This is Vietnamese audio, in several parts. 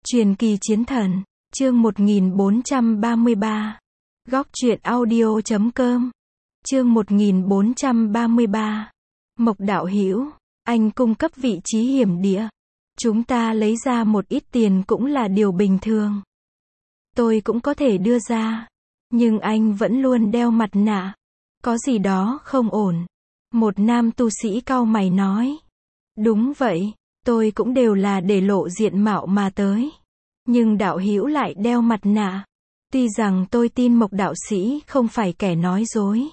Truyền kỳ chiến thần, chương 1433. Góc truyện audio.com. Chương 1433. Mộc đạo hữu, anh cung cấp vị trí hiểm địa. Chúng ta lấy ra một ít tiền cũng là điều bình thường. Tôi cũng có thể đưa ra. Nhưng anh vẫn luôn đeo mặt nạ. Có gì đó không ổn. Một nam tu sĩ cau mày nói. Đúng vậy, tôi cũng đều là để lộ diện mạo mà tới. Nhưng đạo hữu lại đeo mặt nạ. Tuy rằng tôi tin Mộc đạo sĩ không phải kẻ nói dối.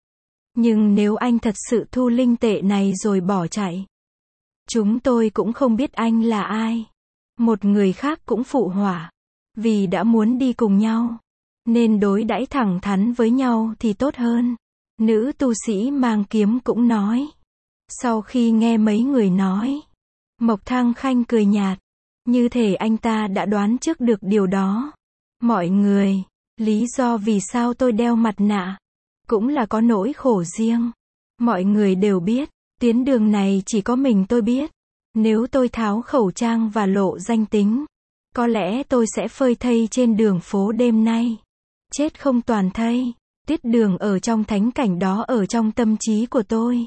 Nhưng nếu anh thật sự thu linh tệ này rồi bỏ chạy, chúng tôi cũng không biết anh là ai. Một người khác cũng phụ họa. Vì đã muốn đi cùng nhau, nên đối đãi thẳng thắn với nhau thì tốt hơn. Nữ tu sĩ mang kiếm cũng nói. Sau khi nghe mấy người nói, Mộc Thăng Khanh cười nhạt. Như thể anh ta đã đoán trước được điều đó. Mọi người, lý do vì sao tôi đeo mặt nạ, cũng là có nỗi khổ riêng. Mọi người đều biết, tuyến đường này chỉ có mình tôi biết. Nếu tôi tháo khẩu trang và lộ danh tính, có lẽ tôi sẽ phơi thây trên đường phố đêm nay. Chết không toàn thây. Tuyết đường ở trong thánh cảnh đó ở trong tâm trí của tôi,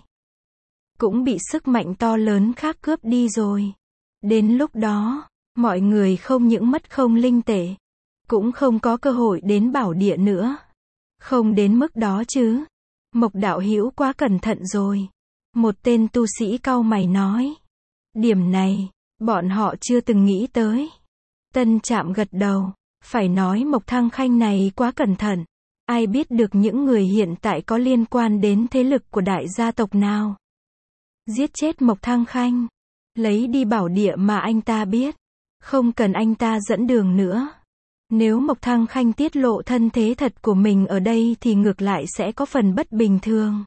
cũng bị sức mạnh to lớn khác cướp đi rồi. Đến lúc đó, mọi người không những mất không linh tệ, cũng không có cơ hội đến bảo địa nữa. Không đến mức đó chứ. Mộc đạo hữu quá cẩn thận rồi. Một tên tu sĩ cau mày nói. Điểm này, bọn họ chưa từng nghĩ tới. Tân Trạm gật đầu. Phải nói Mộc Thăng Khanh này quá cẩn thận. Ai biết được những người hiện tại có liên quan đến thế lực của đại gia tộc nào. Giết chết Mộc Thăng Khanh. Lấy đi bảo địa mà anh ta biết. Không cần anh ta dẫn đường nữa. Nếu Mộc Thăng Khanh tiết lộ thân thế thật của mình ở đây thì ngược lại sẽ có phần bất bình thường.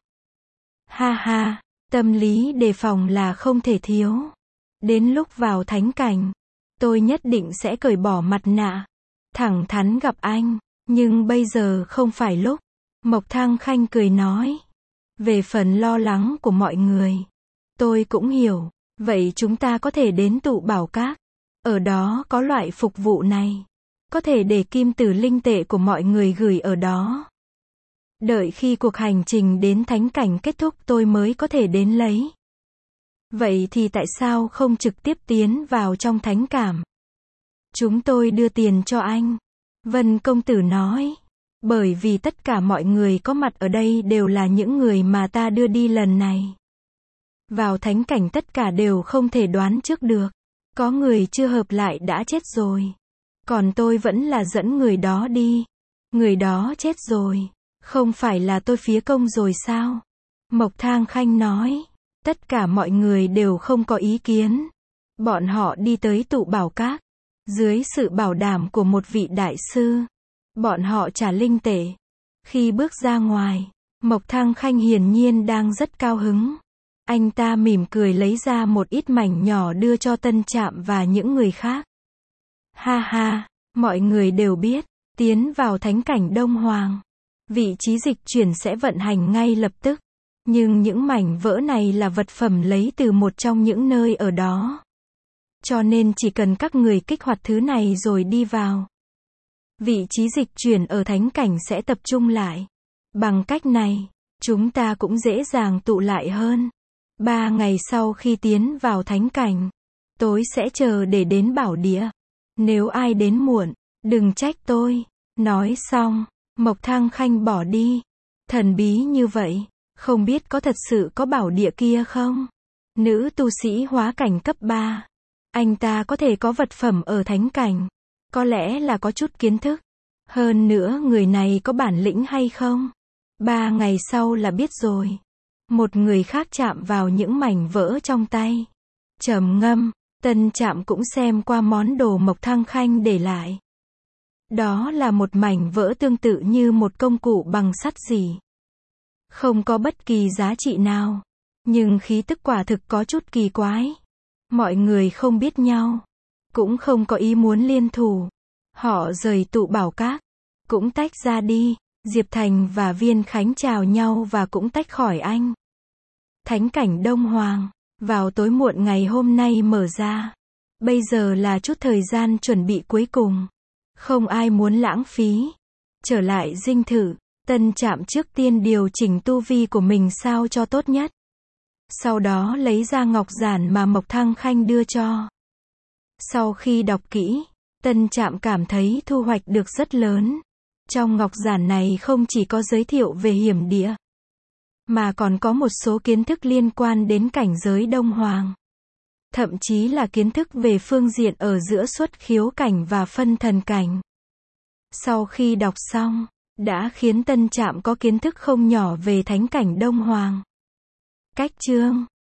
Ha ha, tâm lý đề phòng là không thể thiếu. Đến lúc vào thánh cảnh, tôi nhất định sẽ cởi bỏ mặt nạ. Thẳng thắn gặp anh. Nhưng bây giờ không phải lúc. Mộc Thăng Khanh cười nói. Về phần lo lắng của mọi người, tôi cũng hiểu. Vậy chúng ta có thể đến tụ bảo các. Ở đó có loại phục vụ này. Có thể để kim tử linh tệ của mọi người gửi ở đó. Đợi khi cuộc hành trình đến thánh cảnh kết thúc tôi mới có thể đến lấy. Vậy thì tại sao không trực tiếp tiến vào trong thánh cảm? Chúng tôi đưa tiền cho anh. Vân công tử nói. Bởi vì tất cả mọi người có mặt ở đây đều là những người mà ta đưa đi lần này. Vào thánh cảnh tất cả đều không thể đoán trước được. Có người chưa hợp lại đã chết rồi. Còn tôi vẫn là dẫn người đó đi. Người đó chết rồi. Không phải là tôi phí công rồi sao? Mộc Thăng Khanh nói. Tất cả mọi người đều không có ý kiến. Bọn họ đi tới tụ bảo các. Dưới sự bảo đảm của một vị đại sư. Bọn họ trả linh tệ. Khi bước ra ngoài, Mộc Thăng Khanh hiển nhiên đang rất cao hứng. Anh ta mỉm cười lấy ra một ít mảnh nhỏ đưa cho Tân Trạm và những người khác. Ha ha, mọi người đều biết, tiến vào thánh cảnh Đông Hoàng, vị trí dịch chuyển sẽ vận hành ngay lập tức. Nhưng những mảnh vỡ này là vật phẩm lấy từ một trong những nơi ở đó. Cho nên chỉ cần các người kích hoạt thứ này rồi đi vào, vị trí dịch chuyển ở thánh cảnh sẽ tập trung lại. Bằng cách này, chúng ta cũng dễ dàng tụ lại hơn. 3 ngày sau khi tiến vào thánh cảnh, tối sẽ chờ để đến bảo địa. Nếu ai đến muộn, đừng trách tôi. Nói xong, Mộc Thăng Khanh bỏ đi. Thần bí như vậy, không biết có thật sự có bảo địa kia không? Nữ tu sĩ hóa cảnh cấp 3. Anh ta có thể có vật phẩm ở thánh cảnh. Có lẽ là có chút kiến thức. Hơn nữa người này có bản lĩnh hay không? 3 ngày sau là biết rồi. Một người khác chạm vào những mảnh vỡ trong tay. Trầm ngâm, Tân Trạm cũng xem qua món đồ Mộc Thăng Khanh để lại. Đó là một mảnh vỡ tương tự như một công cụ bằng sắt gì. Không có bất kỳ giá trị nào. Nhưng khí tức quả thực có chút kỳ quái. Mọi người không biết nhau. Cũng không có ý muốn liên thủ. Họ rời tụ bảo các. Cũng tách ra đi. Diệp Thành và Viên Khánh chào nhau và cũng tách khỏi anh. Thánh cảnh Đông Hoàng. Vào tối muộn ngày hôm nay mở ra. Bây giờ là chút thời gian chuẩn bị cuối cùng. Không ai muốn lãng phí. Trở lại dinh thự, Tân Trạm trước tiên điều chỉnh tu vi của mình sao cho tốt nhất. Sau đó lấy ra ngọc giản mà Mộc Thăng Khanh đưa cho. Sau khi đọc kỹ, Tân Trạm cảm thấy thu hoạch được rất lớn. Trong ngọc giản này không chỉ có giới thiệu về hiểm địa, mà còn có một số kiến thức liên quan đến cảnh giới Đông Hoàng. Thậm chí là kiến thức về phương diện ở giữa xuất khiếu cảnh và phân thần cảnh. Sau khi đọc xong, đã khiến Tân Trạm có kiến thức không nhỏ về thánh cảnh Đông Hoàng. Cách chương